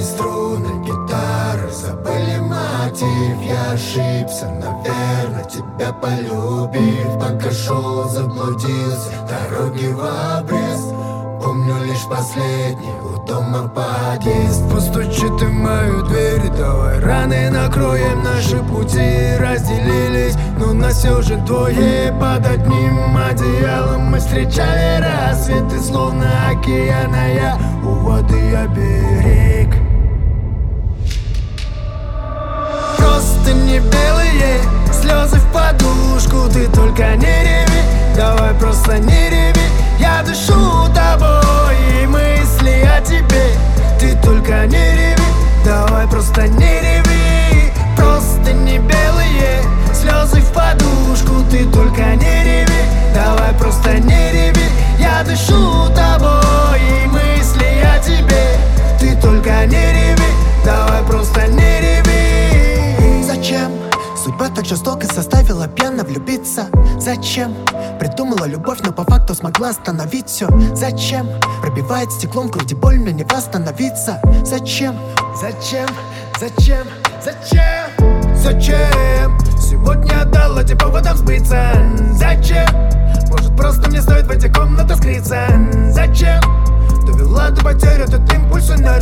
Сломались струны гитары, забыли мотив. Я ошибся, наверное, тебя полюбив. Пока шел, заблудился, дороги в обрез. Помню лишь последний, у дома подъезд. Постучи ты в мою дверь, давай раны накроем. Наши пути разделились, но нас все же двое. Под одним одеялом мы встречали рассветы, словно океана. Я у воды я берег. Просто не белые слезы в подушку. Ты только не реви, давай просто не реви. Я дышу тобой и мысли о тебе. Ты только не реви, давай просто не реви. Просто не белые слезы в подушку. Ты только не реви, давай просто не реви. Я дышу тобой и мысли о тебе. Ты только не реви, давай просто не реви. Зачем судьба так жестоко заставила пьяно влюбиться? Зачем придумала любовь, но по факту смогла остановить все? Зачем пробивает стеклом в груди больно не восстановиться? Зачем? Зачем? Зачем? Зачем? Зачем? Сегодня отдала тебе поводом сбыться. Зачем? Может, просто мне стоит в эти комнаты скрыться? Зачем? Довела до потери этот импульс энергии.